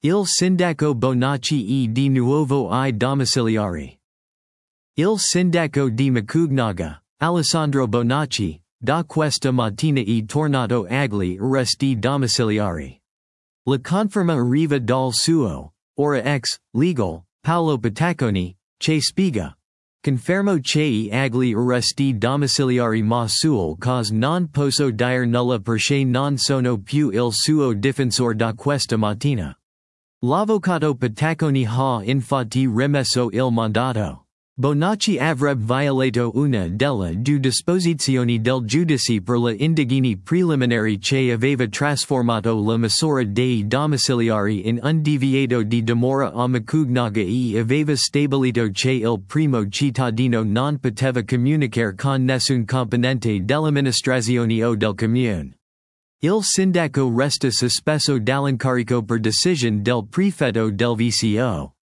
Il sindaco Bonacci e di nuovo I domiciliari. Il sindaco di Macugnaga, Alessandro Bonacci, da questa mattina è tornato agli arresti domiciliari. La conferma arriva dal suo, ora ex, legal, Paolo Pataconi, che spiega. Confermo che agli arresti domiciliari ma sul cause non posso dire nulla perché non sono più il suo difensore da questa mattina. L'avvocato Pataconi ha infatti rimesso il mandato. Bonacci avrebbe violato una delle due disposizioni del giudice per le indagini preliminari che aveva trasformato la misura dei domiciliari in un divieto di dimora a Macugnaga e aveva stabilito che il primo cittadino non poteva comunicare con nessun componente dell'amministrazione o del comune. Il sindaco resta sospeso dall'incarico per decisione del prefetto del VCO.